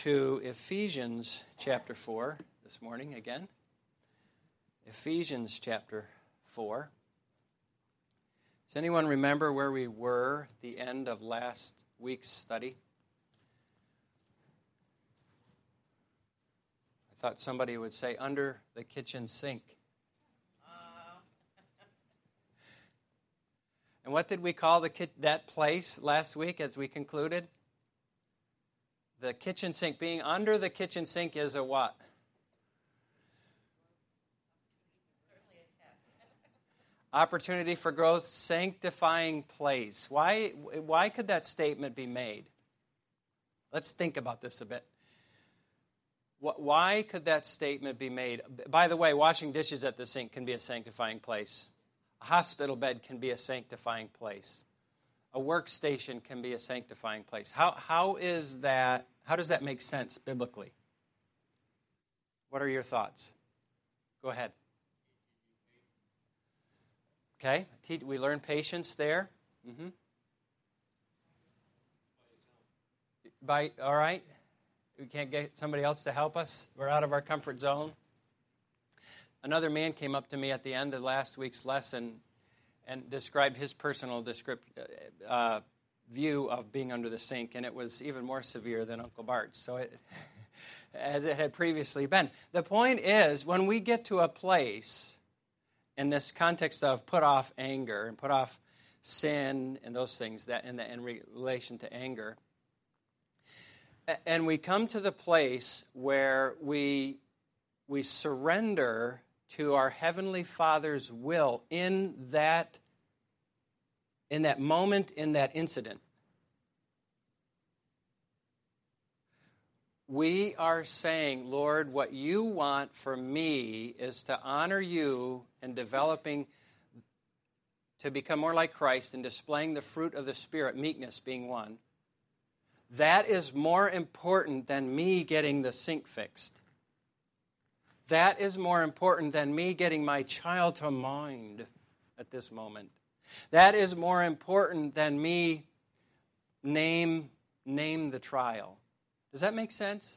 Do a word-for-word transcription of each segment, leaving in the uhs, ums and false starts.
To Ephesians chapter four this morning again. Ephesians chapter four. Does anyone remember where we were at the end of last week's study? I thought somebody would say under the kitchen sink. Uh. And what did we call the ki- that place last week as we concluded? The kitchen sink. Being under the kitchen sink is a what? Opportunity for growth, sanctifying place. Why, why could that statement be made? Let's think about this a bit. Why could that statement be made? By the way, washing dishes at the sink can be a sanctifying place. A hospital bed can be a sanctifying place. A workstation can be a sanctifying place. How, how is that? How does that make sense biblically? What are your thoughts? Go ahead. Okay, we learn patience there. Mm-hmm. By, all right. We can't get somebody else to help us. We're out of our comfort zone. Another man came up to me at the end of last week's lesson and described his personal descript, uh, view of being under the sink, and it was even more severe than Uncle Bart's, so it, as it had previously been. The point is, when we get to a place in this context of put off anger and put off sin and those things that in, the, in relation to anger, and we come to the place where we we surrender to our Heavenly Father's will in that in that moment, in that incident, we are saying, Lord, what you want for me is to honor you in developing, to become more like Christ and displaying the fruit of the Spirit, meekness being one. That is more important than me getting the sink fixed. That is more important than me getting my child to mind at this moment. That is more important than me name, name the trial. Does that make sense?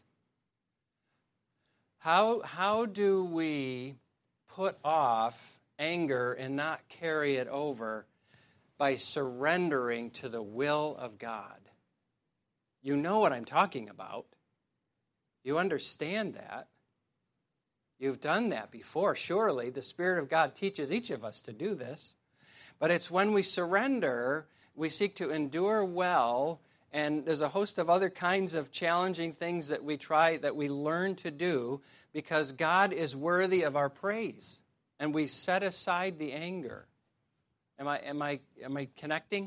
How, how do we put off anger and not carry it over by surrendering to the will of God? You know what I'm talking about. You understand that. You've done that before. Surely the Spirit of God teaches each of us to do this. But it's when we surrender, we seek to endure well, and there's a host of other kinds of challenging things that we try, that we learn to do, because God is worthy of our praise. And we set aside the anger. Am I, am I, am I connecting?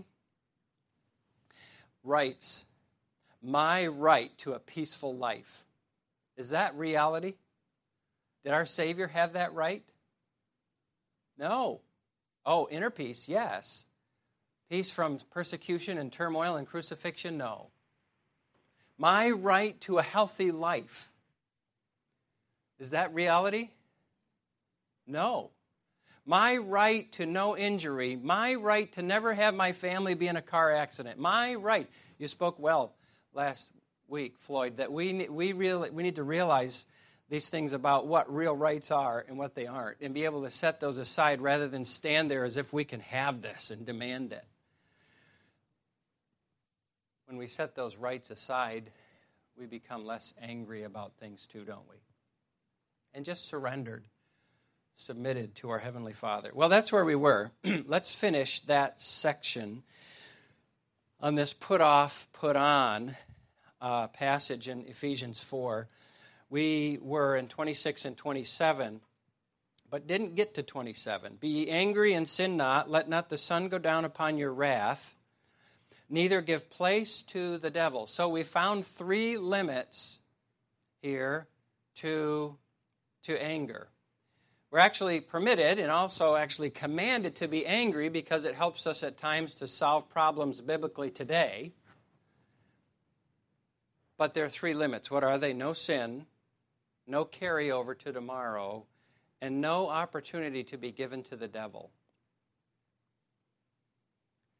Rights. My right to a peaceful life. Is that reality? Did our Savior have that right? No. Oh, inner peace, yes. Peace from persecution and turmoil and crucifixion, no. My right to a healthy life. Is that reality? No. My right to no injury. My right to never have my family be in a car accident. My right. You spoke well last week, Floyd, that we we really we need to realize these things about what real rights are and what they aren't, and be able to set those aside rather than stand there as if we can have this and demand it. When we set those rights aside, we become less angry about things too, don't we? And just surrendered, submitted to our Heavenly Father. Well, that's where we were. Let's finish that section on this put off, put on uh, passage in Ephesians four. We were in twenty-six and twenty-seven, but didn't get to twenty-seven. Be ye angry and sin not, let not the sun go down upon your wrath, neither give place to the devil. So we found three limits here to, to anger. We're actually permitted and also actually commanded to be angry because it helps us at times to solve problems biblically today. But there are three limits. What are they? No sin, no carryover to tomorrow, and no opportunity to be given to the devil.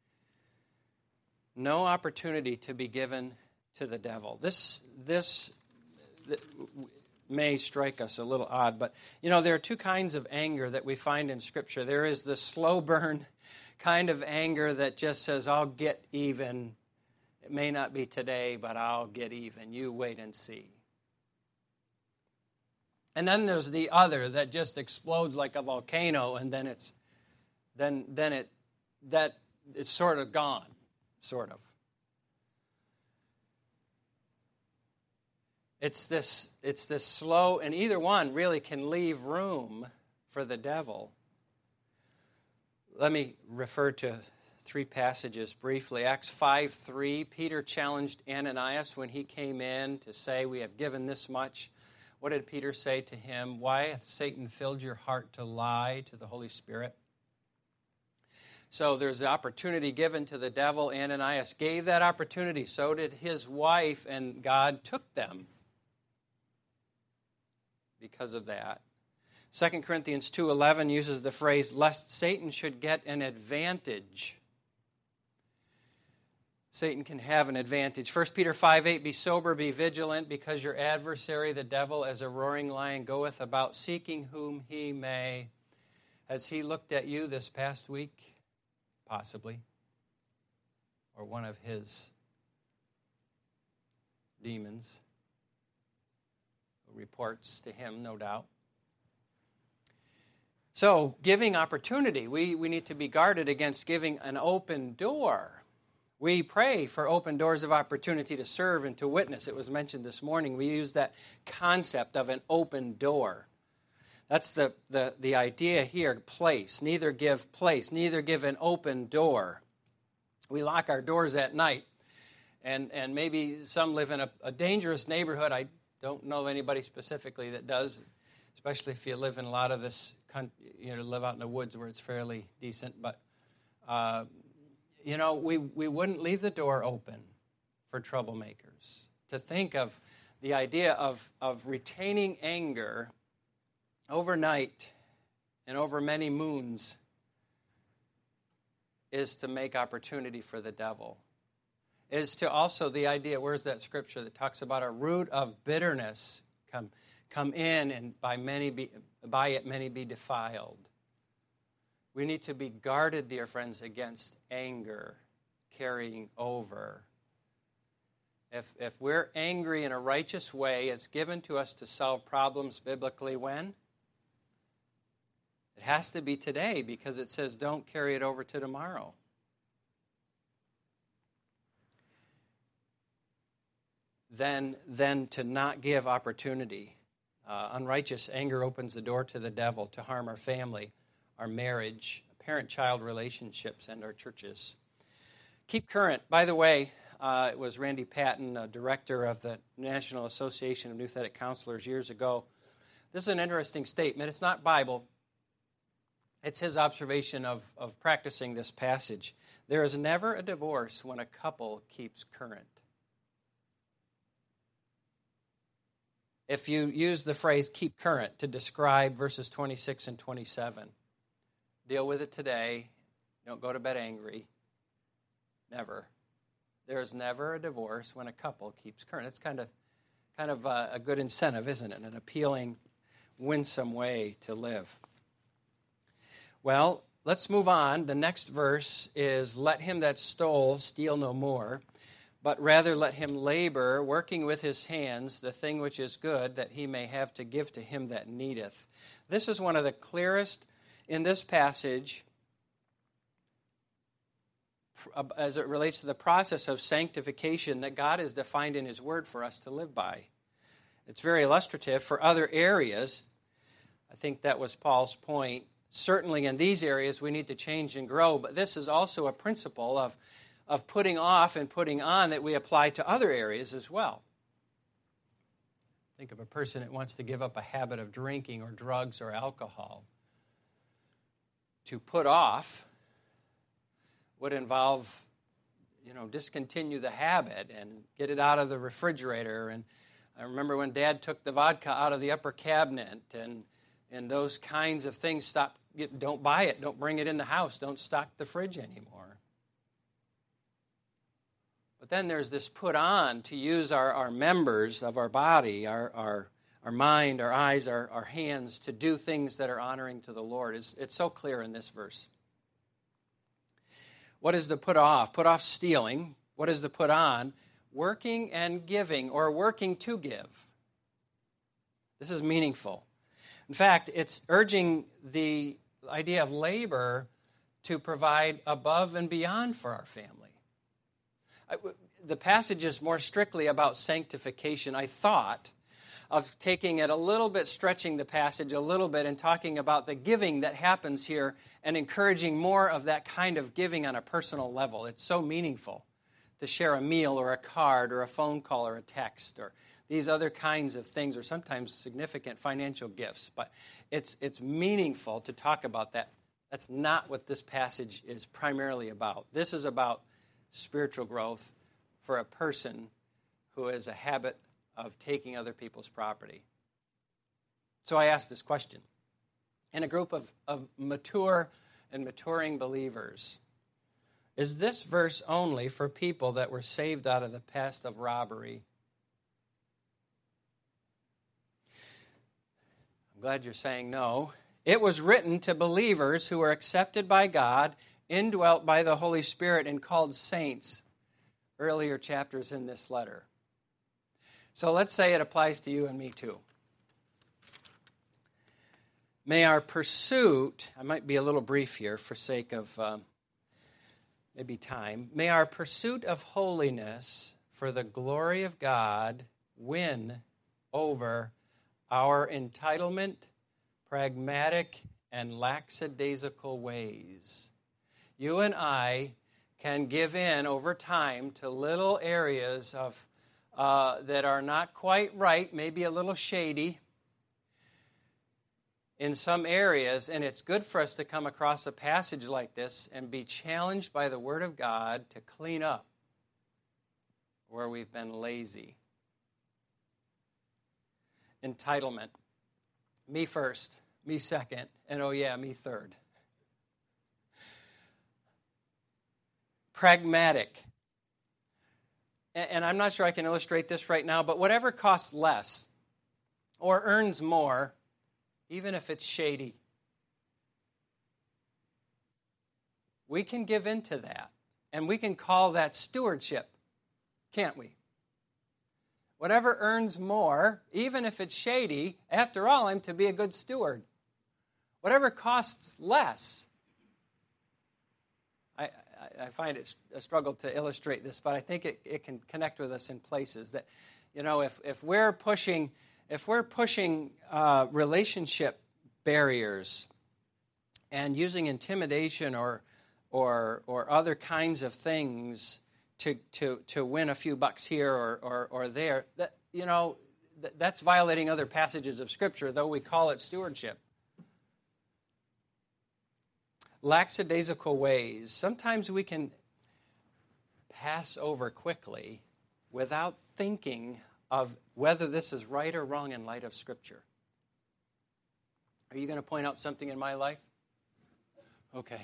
No opportunity to be given to the devil. This, this that may strike us a little odd, but, you know, there are two kinds of anger that we find in Scripture. There is the slow burn kind of anger that just says, I'll get even. It may not be today, but I'll get even. You wait and see. And then there's the other that just explodes like a volcano, and then it's then then it that it's sort of gone, sort of. It's this it's this slow, and either one really can leave room for the devil. Let me refer to three passages briefly. Acts five three, Peter challenged Ananias when he came in to say, we have given this much. What did Peter say to him? Why hath Satan filled your heart to lie to the Holy Spirit? So there's the opportunity given to the devil. Ananias gave that opportunity. So did his wife, and God took them because of that. Second Corinthians two eleven uses the phrase, lest Satan should get an advantage. Satan can have an advantage. First Peter five eight, be sober, be vigilant, because your adversary, the devil, as a roaring lion, goeth about seeking whom he may. Has he looked at you this past week? Possibly. Or one of his demons. Reports to him, no doubt. So, giving opportunity. We, we need to be guarded against giving an open door. We pray for open doors of opportunity to serve and to witness. It was mentioned this morning. We use that concept of an open door. That's the, the, the idea here, place. Neither give place, neither give an open door. We lock our doors at night, and, and maybe some live in a, a dangerous neighborhood. I don't know anybody specifically that does, especially if you live in a lot of this, you know, live out in the woods where it's fairly decent. But, uh, you know, we, we wouldn't leave the door open for troublemakers. To think of the idea of, of retaining anger overnight and over many moons is to make opportunity for the devil. Is to also the idea, where's that scripture that talks about a root of bitterness come come in and by many be, by it many be defiled. We need to be guarded, dear friends, against anger carrying over. If if we're angry in a righteous way, it's given to us to solve problems biblically when? It has to be today, because it says don't carry it over to tomorrow. Than, than to not give opportunity. Uh, unrighteous anger opens the door to the devil to harm our family, our marriage, parent-child relationships, and our churches. Keep current. By the way, uh, it was Randy Patton, uh, director of the National Association of Nouthetic Counselors years ago. This is an interesting statement. It's not Bible. It's his observation of, of practicing this passage. There is never a divorce when a couple keeps current. If you use the phrase keep current to describe verses twenty-six and twenty-seven, deal with it today. Don't go to bed angry. Never. There is never a divorce when a couple keeps current. It's kind of kind of a, a good incentive, isn't it? An appealing, winsome way to live. Well, let's move on. The next verse is, let him that stole steal no more, but rather let him labor, working with his hands, the thing which is good, that he may have to give to him that needeth. This is one of the clearest in this passage as it relates to the process of sanctification that God has defined in his word for us to live by. It's very illustrative for other areas. I think that was Paul's point. Certainly in these areas we need to change and grow, but this is also a principle of, of putting off and putting on that we apply to other areas as well. Think of a person that wants to give up a habit of drinking or drugs or alcohol. To put off would involve, you know, discontinue the habit and get it out of the refrigerator. And I remember when Dad took the vodka out of the upper cabinet, and and those kinds of things. Stop. Don't buy it. Don't bring it in the house. Don't stock the fridge anymore. But But then there's this put on to use our, our members of our body, our, our, our mind, our eyes, our, our hands, to do things that are honoring to the Lord. It's, it's so clear in this verse. What is the put off? Put off stealing. What is the put on? Working and giving, or working to give. This is meaningful. In fact, it's urging the idea of labor to provide above and beyond for our family. I, the passage is more strictly about sanctification. I thought of taking it a little bit, stretching the passage a little bit, and talking about the giving that happens here and encouraging more of that kind of giving on a personal level. It's so meaningful to share a meal or a card or a phone call or a text or these other kinds of things, or sometimes significant financial gifts. But it's it's meaningful to talk about that. That's not what this passage is primarily about. This is about spiritual growth for a person who has a habit of taking other people's property. So I asked this question. In a group of, of mature and maturing believers, is this verse only for people that were saved out of the past of robbery? I'm glad you're saying no. It was written to believers who were accepted by God, indwelt by the Holy Spirit, and called saints. Earlier chapters in this letter. So let's say it applies to you and me too. May our pursuit, I might be a little brief here for sake of um, maybe time. May our pursuit of holiness for the glory of God win over our entitlement, pragmatic, and lackadaisical ways. You and I can give in over time to little areas of uh, that are not quite right, maybe a little shady in some areas, and it's good for us to come across a passage like this and be challenged by the Word of God to clean up where we've been lazy. Entitlement. Me first, me second, and oh yeah, me third. Pragmatic. And I'm not sure I can illustrate this right now, but whatever costs less or earns more, even if it's shady, we can give in to that. And we can call that stewardship, can't we? Whatever earns more, even if it's shady, after all, I'm to be a good steward. Whatever costs less. I, I find it a struggle to illustrate this, but I think it, it can connect with us in places that, you know, if, if we're pushing if we're pushing uh, relationship barriers and using intimidation or or or other kinds of things to to to win a few bucks here or or, or there, that you know th- that's violating other passages of Scripture, though we call it stewardship. Lackadaisical ways. Sometimes we can pass over quickly without thinking of whether this is right or wrong in light of Scripture. Are you going to point out something in my life? Okay.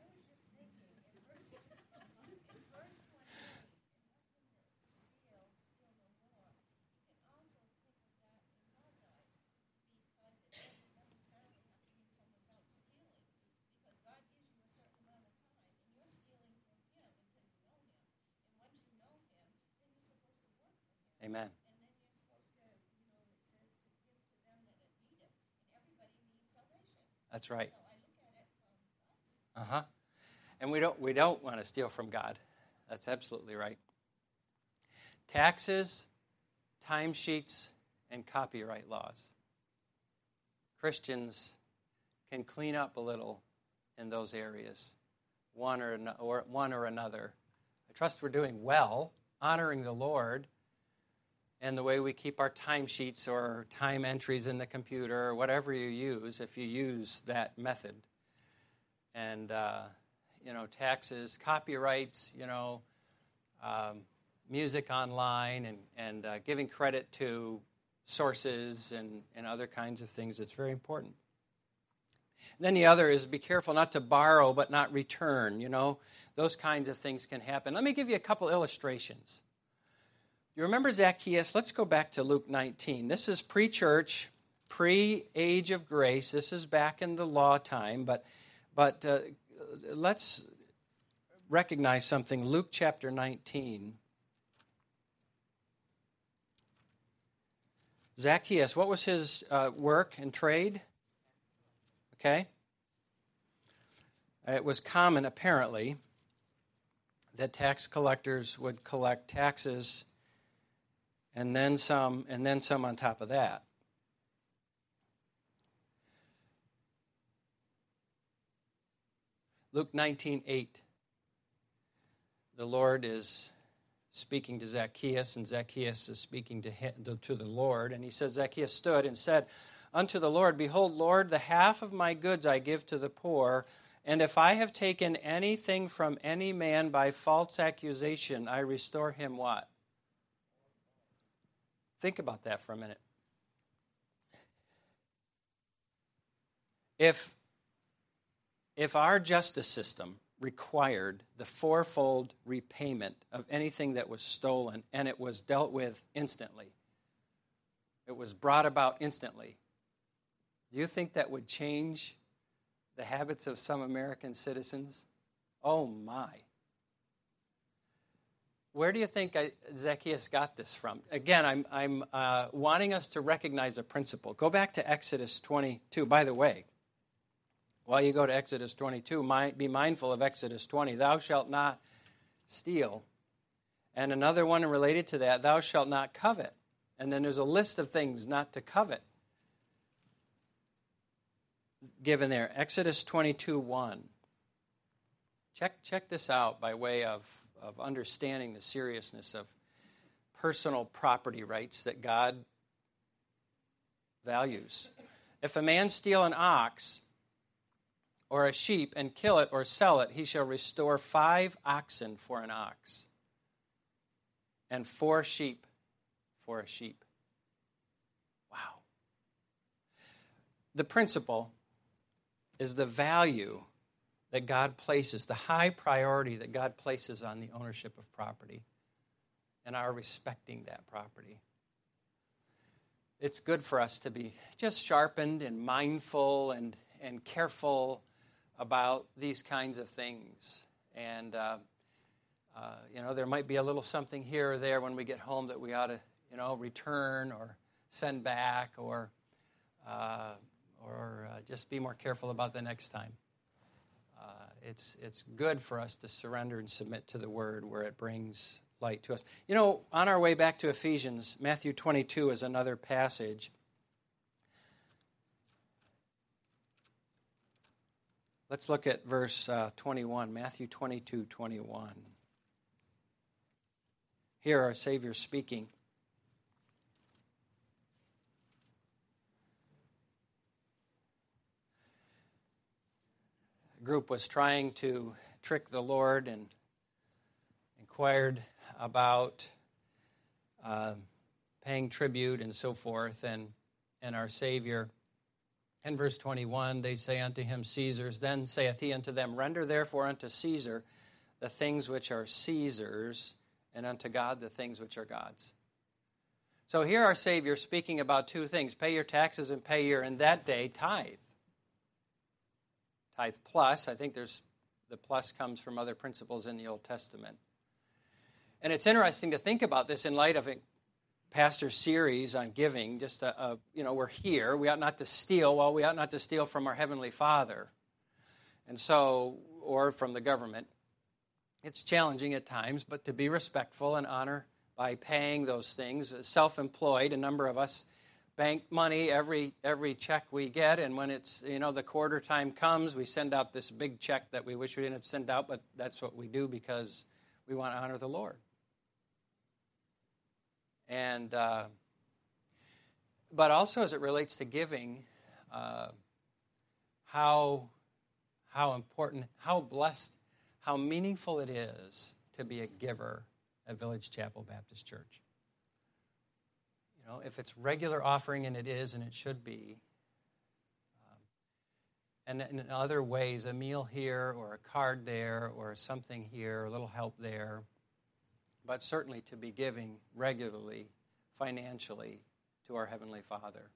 Amen. That's right. Uh-huh. And we don't we don't want to steal from God. That's absolutely right. Taxes, timesheets, and copyright laws. Christians can clean up a little in those areas, one or, or one or another. I trust we're doing well, honoring the Lord, and the way we keep our timesheets or time entries in the computer or whatever you use, if you use that method. And, uh, you know, taxes, copyrights, you know, um, music online, and, and uh, giving credit to sources and, and other kinds of things. It's very important. And then the other is be careful not to borrow but not return. You know, those kinds of things can happen. Let me give you a couple illustrations. You remember Zacchaeus? Let's go back to Luke nineteen. This is pre-church, pre-age of grace. This is back in the law time, but but uh, let's recognize something. Luke chapter nineteen. Zacchaeus, what was his uh, work and trade? Okay. It was common, apparently, that tax collectors would collect taxes and then some, and then some on top of that. Luke nineteen eight. The Lord is speaking to Zacchaeus, and Zacchaeus is speaking to him, to the Lord. And he says, Zacchaeus stood and said unto the Lord, Behold, Lord, the half of my goods I give to the poor, and if I have taken anything from any man by false accusation, I restore him what? Think about that for a minute. If, if our justice system required the fourfold repayment of anything that was stolen, and it was dealt with instantly, it was brought about instantly, do you think that would change the habits of some American citizens? Oh my. Where do you think I, Zacchaeus got this from? Again, I'm, I'm uh, wanting us to recognize a principle. Go back to Exodus twenty-two. By the way, while you go to Exodus twenty-two, my, be mindful of Exodus twenty. Thou shalt not steal. And another one related to that, thou shalt not covet. And then there's a list of things not to covet given there. Exodus twenty-two one. Check, check this out by way of, of understanding the seriousness of personal property rights that God values. If a man steal an ox or a sheep and kill it or sell it, he shall restore five oxen for an ox and four sheep for a sheep. Wow. The principle is the value that God places, the high priority that God places on the ownership of property and our respecting that property. It's good for us to be just sharpened and mindful and, and careful about these kinds of things. And, uh, uh, you know, there might be a little something here or there when we get home that we ought to, you know, return or send back or uh, or uh, just be more careful about the next time. Uh, it's it's good for us to surrender and submit to the Word where it brings light to us. You know, on our way back to Ephesians, Matthew twenty-two is another passage. Let's look at verse uh, twenty-one, Matthew twenty-two, twenty-one. Here our Savior speaking. A group was trying to trick the Lord and inquired about uh, paying tribute and so forth, and, and our Savior. In verse twenty-one, they say unto him, Caesar's. Then saith he unto them, Render therefore unto Caesar the things which are Caesar's, and unto God the things which are God's. So here our Savior speaking about two things. Pay your taxes and pay your, in that day, tithe. Tithe plus. I think there's the plus comes from other principles in the Old Testament. And it's interesting to think about this in light of a pastor series on giving. Just, a, a, you know, we're here. We ought not to steal. Well, we ought not to steal from our Heavenly Father. And so, or from the government. It's challenging at times, but to be respectful and honor by paying those things. Self-employed, a number of us bank money every every check we get, and when it's, you know, the quarter time comes, we send out this big check that we wish we didn't have sent out, but that's what we do because we want to honor the Lord. And uh, but also as it relates to giving, uh, how how important, how blessed, how meaningful it is to be a giver at Village Chapel Baptist Church. You know, if it's regular offering, and it is, and it should be, um, And in other ways, a meal here or a card there or something here, a little help there, but certainly to be giving regularly, financially, to our Heavenly Father.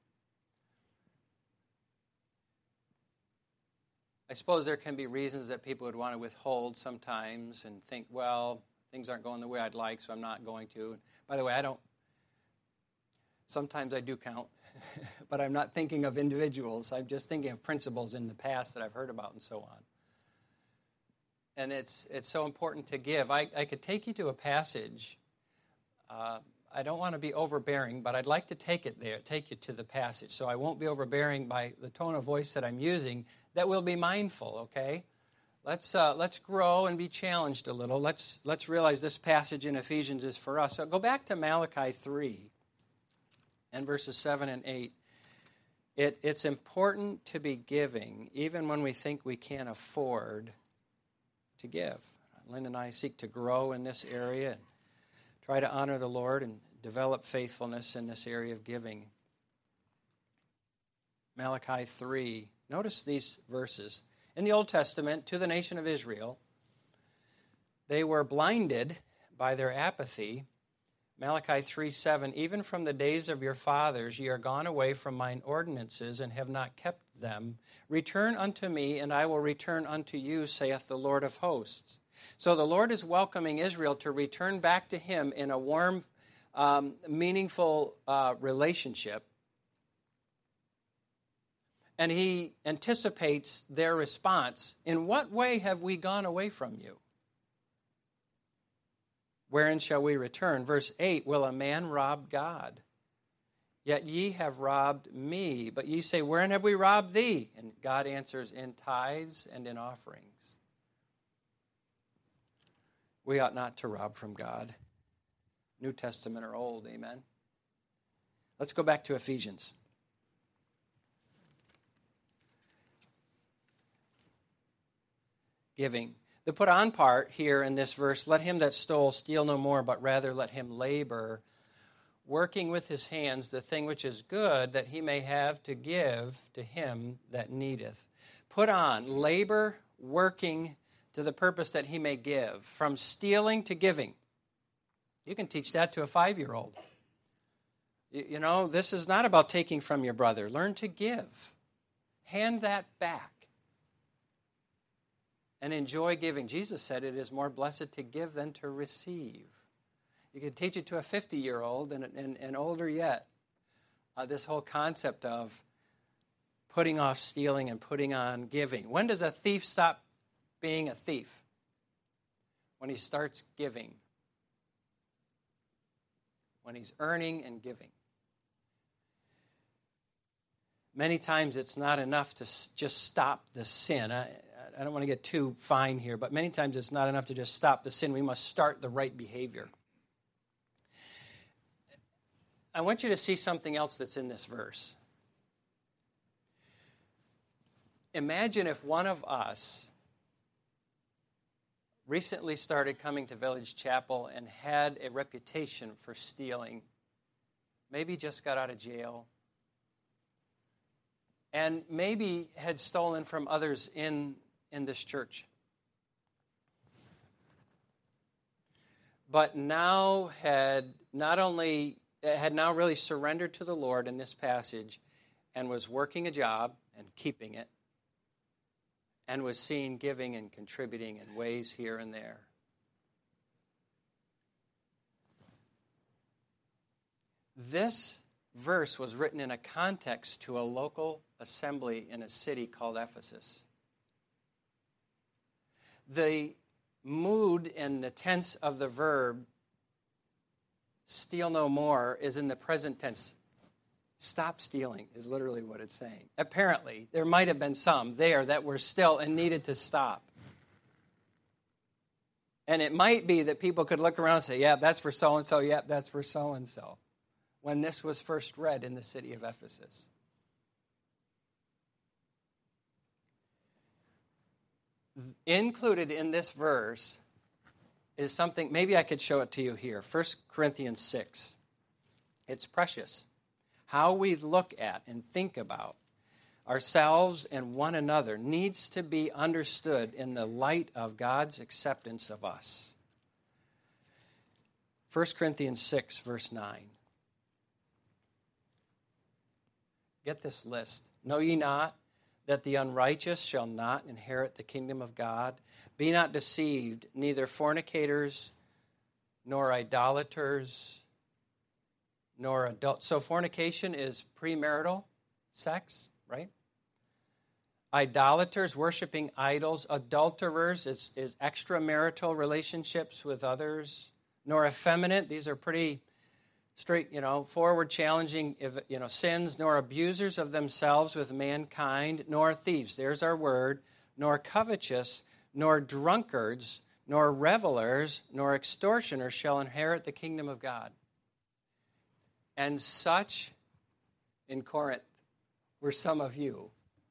I suppose there can be reasons that people would want to withhold sometimes and think, well, things aren't going the way I'd like, so I'm not going to. By the way, I don't, sometimes I do count, but I'm not thinking of individuals. I'm just thinking of principles in the past that I've heard about and so on. And it's it's so important to give. I, I could take you to a passage. Uh, I don't want to be overbearing, but I'd like to take it there, take you to the passage. So I won't be overbearing by the tone of voice that I'm using. That we'll be mindful, okay? Let's uh, let's grow and be challenged a little. Let's let's realize this passage in Ephesians is for us. So go back to Malachi three and verses seven and eight. It, it's important to be giving, even when we think we can't afford to give. Lynn and I seek to grow in this area and try to honor the Lord and develop faithfulness in this area of giving. Malachi three. Notice these verses. In the Old Testament, to the nation of Israel, they were blinded by their apathy. Malachi three seven, even from the days of your fathers ye are gone away from mine ordinances and have not kept them. Return unto me, and I will return unto you, saith the Lord of hosts. So the Lord is welcoming Israel to return back to him in a warm, um, meaningful uh, relationship. And he anticipates their response. In what way have we gone away from you? Wherein shall we return? Verse eight, will a man rob God? Yet ye have robbed me. But ye say, wherein have we robbed thee? And God answers, in tithes and in offerings. We ought not to rob from God. New Testament or Old, amen? Let's go back to Ephesians. Giving. The put on part here in this verse, let him that stole steal no more, but rather let him labor, working with his hands the thing which is good, that he may have to give to him that needeth. Put on, labor, working to the purpose that he may give, from stealing to giving. You can teach that to a five-year-old. You, you know, this is not about taking from your brother. Learn to give. Hand that back. And enjoy giving. Jesus said it is more blessed to give than to receive. You can teach it to a fifty-year-old and, and, and older yet. Uh, this whole concept of putting off stealing and putting on giving. When does a thief stop being a thief? When he starts giving. When he's earning and giving. Many times it's not enough to just stop the sin. I, I don't want to get too fine here, but many times it's not enough to just stop the sin. We must start the right behavior. I want you to see something else that's in this verse. Imagine if one of us recently started coming to Village Chapel and had a reputation for stealing, maybe just got out of jail, and maybe had stolen from others in in this church. But now had not only, had now really surrendered to the Lord in this passage and was working a job and keeping it and was seen giving and contributing in ways here and there. This verse was written in a context to a local assembly in a city called Ephesus. The mood and the tense of the verb, steal no more, is in the present tense. Stop stealing is literally what it's saying. Apparently, there might have been some there that were still and needed to stop. And it might be that people could look around and say, yeah, that's for so-and-so, yeah, that's for so-and-so, when this was first read in the city of Ephesus. Included in this verse is something, maybe I could show it to you here, First Corinthians six. It's precious. How we look at and think about ourselves and one another needs to be understood in the light of God's acceptance of us. First Corinthians six, verse nine. Get this list. Know ye not that the unrighteous shall not inherit the kingdom of God? Be not deceived, neither fornicators, nor idolaters, nor adult. So fornication is premarital sex, right? Idolaters, worshiping idols. Adulterers is, is extramarital relationships with others. Nor effeminate. These are pretty straight, you know, forward, challenging, you know, sins. Nor abusers of themselves with mankind. Nor thieves. There's our word. Nor covetous. Nor drunkards. Nor revelers. Nor extortioners shall inherit the kingdom of God. And such, in Corinth, were some of you.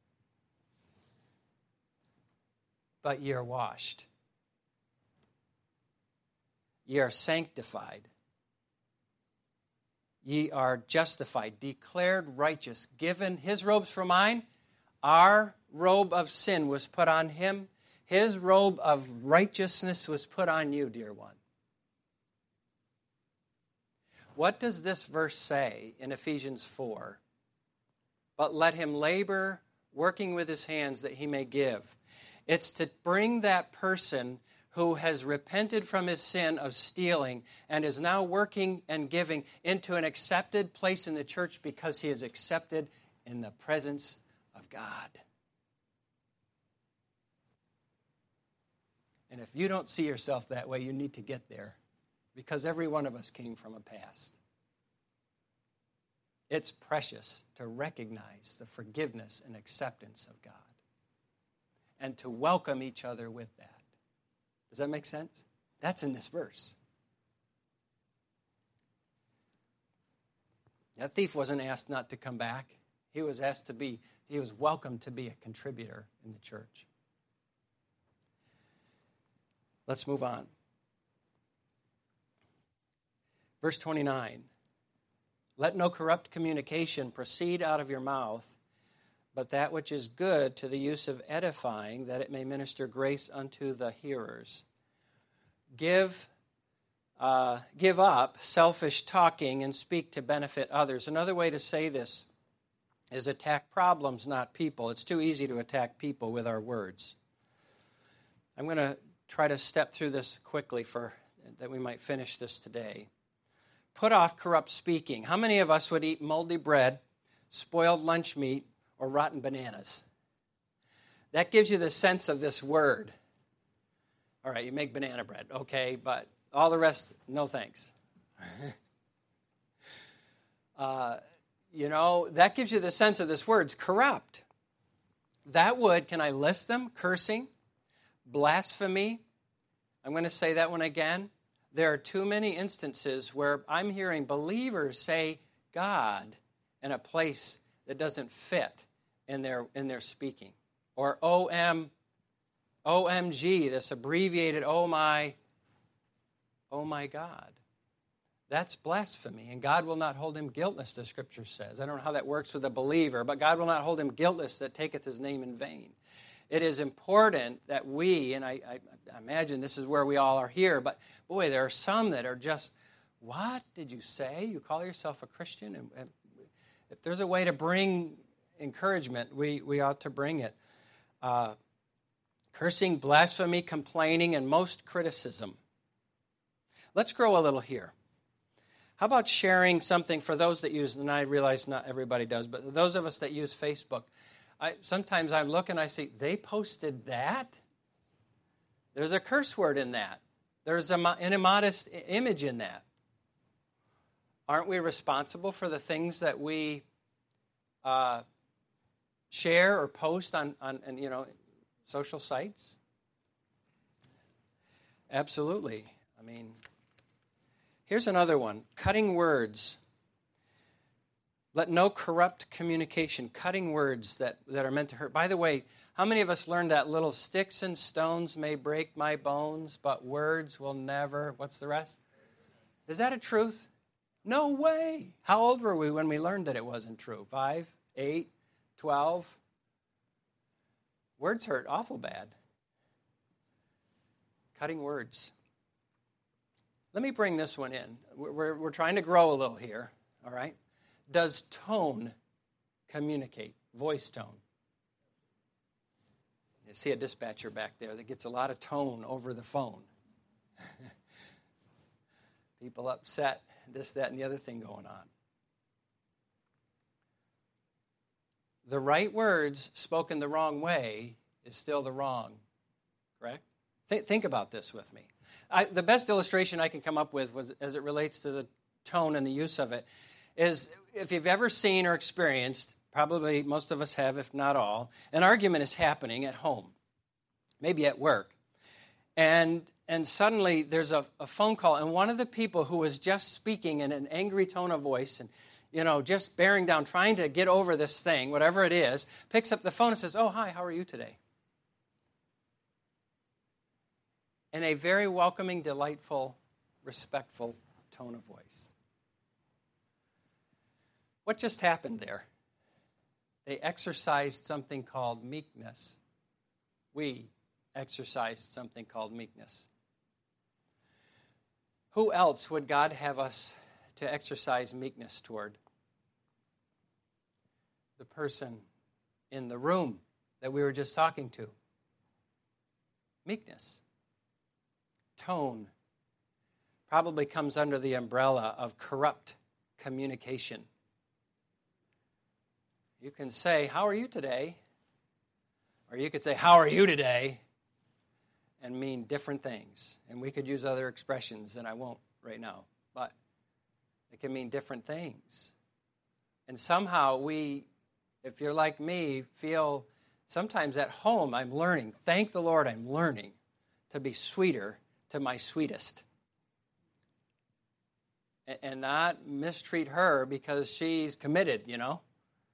But ye are washed. Ye are sanctified. Ye are justified, declared righteous, given his robes for mine. Our robe of sin was put on him. His robe of righteousness was put on you, dear one. What does this verse say in Ephesians four? But let him labor, working with his hands that he may give. It's to bring that person who has repented from his sin of stealing and is now working and giving into an accepted place in the church because he is accepted in the presence of God. And if you don't see yourself that way, you need to get there, because every one of us came from a past. It's precious to recognize the forgiveness and acceptance of God and to welcome each other with that. Does that make sense? That's in this verse. That thief wasn't asked not to come back. He was asked to be, he was welcome to be a contributor in the church. Let's move on. Verse twenty-nine. Let no corrupt communication proceed out of your mouth, but that which is good to the use of edifying, that it may minister grace unto the hearers. Give, uh, give up selfish talking and speak to benefit others. Another way to say this is attack problems, not people. It's too easy to attack people with our words. I'm going to try to step through this quickly for that we might finish this today. Put off corrupt speaking. How many of us would eat moldy bread, spoiled lunch meat, or rotten bananas? That gives you the sense of this word. All right, you make banana bread, okay, but all the rest, no thanks. uh, you know, that gives you the sense of this word. It's corrupt. That would, can I list them? Cursing, blasphemy. I'm going to say that one again. There are too many instances where I'm hearing believers say God in a place that doesn't fit in their in their speaking. Or O M, O M G, this abbreviated, oh my, oh my God. That's blasphemy, and God will not hold him guiltless, the Scripture says. I don't know how that works with a believer, but God will not hold him guiltless that taketh his name in vain. It is important that we, and I, I, I imagine this is where we all are here, but boy, there are some that are just, what did you say? You call yourself a Christian? And, and if there's a way to bring encouragement, we, we ought to bring it. Uh, cursing, blasphemy, complaining, and most criticism. Let's grow a little here. How about sharing something for those that use, and I realize not everybody does, but those of us that use Facebook, I, sometimes I look and I see, they posted that? There's a curse word in that. There's a, an immodest image in that. Aren't we responsible for the things that we uh, share or post on, on, on, you know, social sites? Absolutely. I mean, here's another one. Cutting words. Let no corrupt communication, cutting words that, that are meant to hurt. By the way, how many of us learned that little sticks and stones may break my bones, but words will never, what's the rest? Is that a truth? No way. How old were we when we learned that it wasn't true? Five, eight, twelve? Words hurt awful bad. Cutting words. Let me bring this one in. We're, we're trying to grow a little here, all right? Does tone communicate? Voice tone. You see a dispatcher back there that gets a lot of tone over the phone. People upset, this, that, and the other thing going on. The right words spoken the wrong way is still the wrong, correct? Th- think about this with me. I, the best illustration I can come up with was, as it relates to the tone and the use of it, is if you've ever seen or experienced, probably most of us have, if not all, an argument is happening at home, maybe at work, and and suddenly there's a, a phone call, and one of the people who was just speaking in an angry tone of voice and, you know, just bearing down, trying to get over this thing, whatever it is, picks up the phone and says, "Oh, hi, how are you today?" In a very welcoming, delightful, respectful tone of voice. What just happened there? They exercised something called meekness. We exercised something called meekness. Who else would God have us to exercise meekness toward? The person in the room that we were just talking to. Meekness. Tone probably comes under the umbrella of corrupt communication. You can say, "How are you today?" Or you could say, "How are you today?" and mean different things. And we could use other expressions, and I won't right now. But it can mean different things. And somehow we, if you're like me, feel sometimes at home I'm learning. Thank the Lord I'm learning to be sweeter to my sweetest. And not mistreat her because she's committed, you know.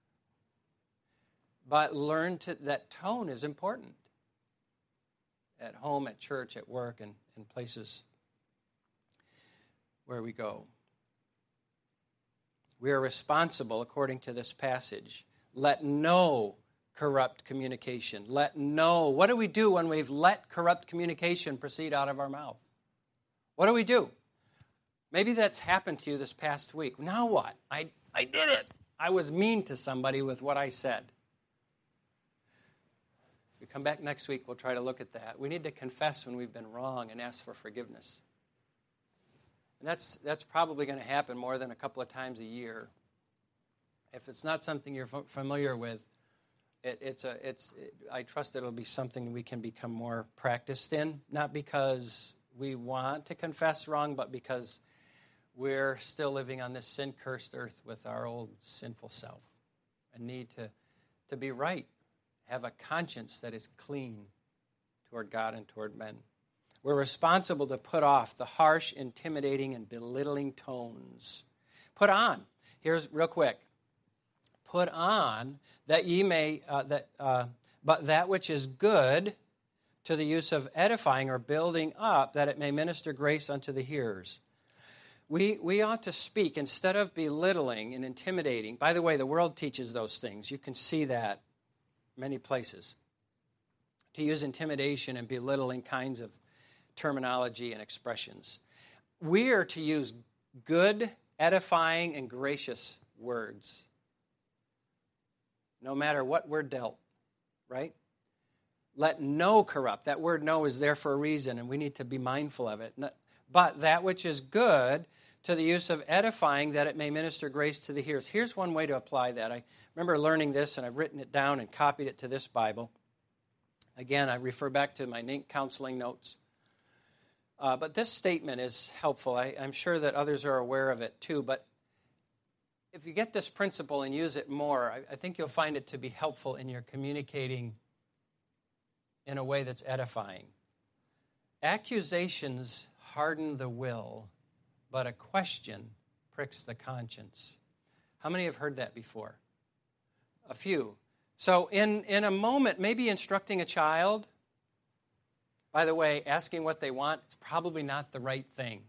But learn to, that tone is important. At home, at church, at work, and, and places where we go. We are responsible, according to this passage. Let no corrupt communication. Let no. What do we do when we've let corrupt communication proceed out of our mouth? What do we do? Maybe that's happened to you this past week. Now what? I, I did it. I was mean to somebody with what I said. We come back next week, we'll try to look at that. We need to confess when we've been wrong and ask for forgiveness. And that's that's probably going to happen more than a couple of times a year. If it's not something you're f- familiar with, it, it's a it's. It, I trust it'll be something we can become more practiced in, not because we want to confess wrong, but because we're still living on this sin-cursed earth with our old sinful self and need to, to be right. Have a conscience that is clean toward God and toward men. We're responsible to put off the harsh, intimidating, and belittling tones. Put on, here's real quick, put on that ye may, uh, that, uh, but that which is good to the use of edifying or building up, that it may minister grace unto the hearers. We, we ought to speak instead of belittling and intimidating. By the way, the world teaches those things. You can see that many places, to use intimidation and belittling kinds of terminology and expressions. We are to use good, edifying, and gracious words, no matter what we're dealt, right? Let no corrupt. That word no is there for a reason, and we need to be mindful of it. But that which is good to the use of edifying, that it may minister grace to the hearers. Here's one way to apply that. I remember learning this, and I've written it down and copied it to this Bible. Again, I refer back to my N I N C counseling notes. Uh, but this statement is helpful. I, I'm sure that others are aware of it too. But if you get this principle and use it more, I, I think you'll find it to be helpful in your communicating in a way that's edifying. Accusations harden the will, but a question pricks the conscience. How many have heard that before? A few. So in, in a moment, maybe instructing a child, by the way, asking what they want is probably not the right thing.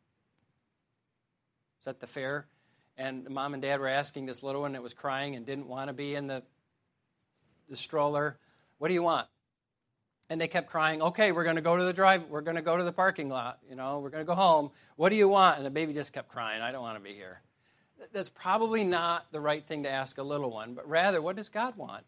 Is that the fair? And mom and dad were asking this little one that was crying and didn't want to be in the, the stroller, what do you want? And they kept crying, okay, we're going to go to the drive, we're going to go to the parking lot, you know, we're going to go home. What do you want? And the baby just kept crying, I don't want to be here. That's probably not the right thing to ask a little one, but rather, what does God want?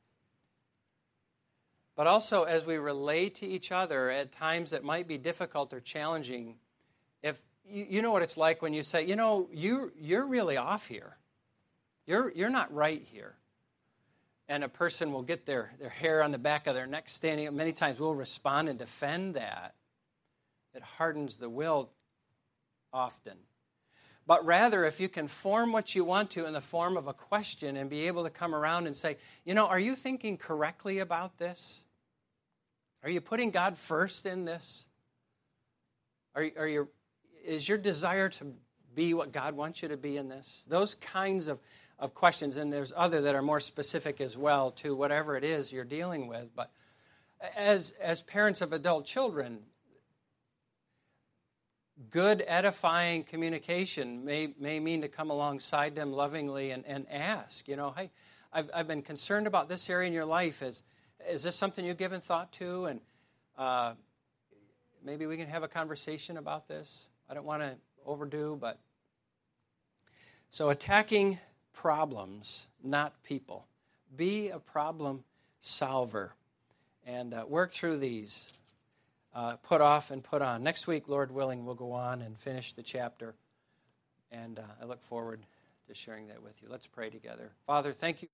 But also, as we relate to each other at times that might be difficult or challenging, if you, you know what it's like when you say, you know, you, you're really off here. You're, you're not right here. And a person will get their, their hair on the back of their neck standing up. Many times we'll respond and defend that. It hardens the will often. But rather, if you can form what you want to in the form of a question and be able to come around and say, you know, are you thinking correctly about this? Are you putting God first in this? Are, are you, is your desire to be what God wants you to be in this? Those kinds of, of questions, and there's other that are more specific as well to whatever it is you're dealing with. But as, as parents of adult children, good edifying communication may, may mean to come alongside them lovingly and, and ask, you know, hey, I've, I've been concerned about this area in your life. Is, is this something you've given thought to? And uh, maybe we can have a conversation about this. I don't want to overdo, but... So attacking problems, not people. Be a problem solver and uh, work through these. Uh, put off and put on. Next week, Lord willing, we'll go on and finish the chapter. And uh, I look forward to sharing that with you. Let's pray together. Father, thank you.